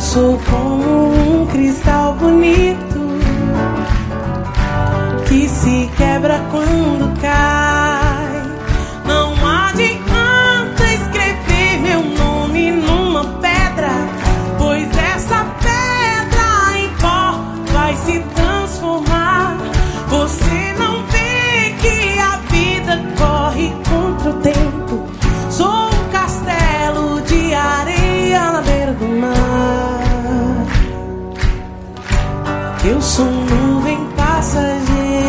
sou como um cristal bonito que se quebra quando cai. Não adianta escrever meu nome numa pedra, pois essa pedra em pó vai se transformar. Você não vê que a vida corre contra o tempo. Sou um castelo de areia na beira do mar. Eu sou nuvem passageira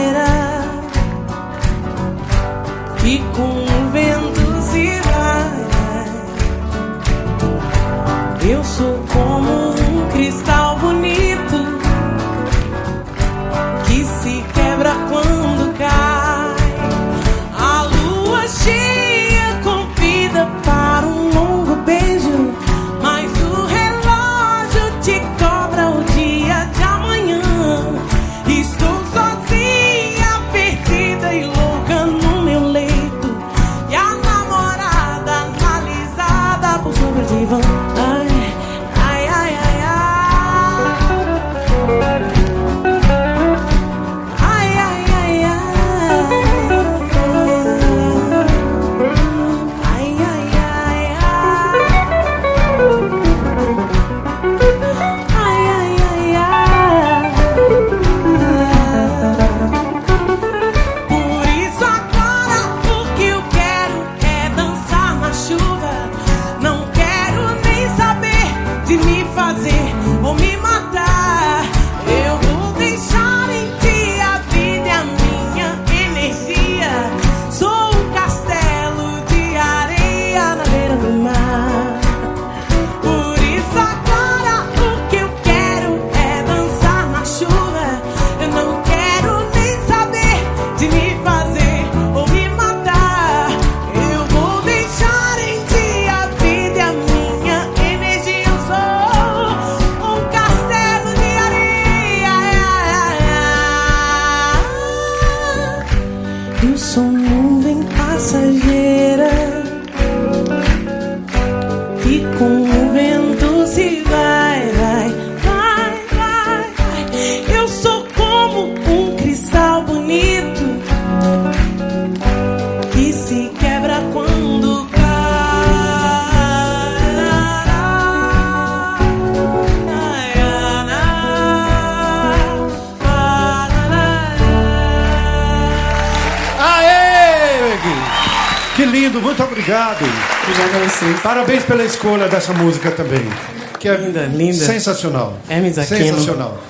e com o vento se vai. Eu sou como um cristal bonito que se quebra quando cai. A lua cheia convida para um longo beijo, mas o relógio te cobra o dia de amanhã. Estou sozinha, perdida e louca no meu leito, e a namorada analisada por sobre o divã. Ai, ai, ai, ai, ai. Ai, ai, ai, ai. Ai, ai, ai, ai. Ai, ai, ai, ai. Por isso agora o que eu quero é dançar na chuva. Não quero nem saber de me fazer ou me matar. Eu vou deixar em ti a vida e a minha energia. Sou um castelo de areia na beira do mar. Por isso agora o que eu quero é dançar na chuva. Eu não quero nem saber de me fazer ou me matar. Eu vou deixar em ti a vida e a minha energia. Eu sou um castelo de areia. Eu sou nuvem passageira e com o vento se vai, vai, vai, vai, vai. Eu sou como um cristal bonito que se quebra quando cai. Aê! Que lindo, muito obrigado. Obrigada a vocês. Parabéns pela escolha dessa música também, que é Linda, linda. sensacional. Hermes Aquino. Sensacional.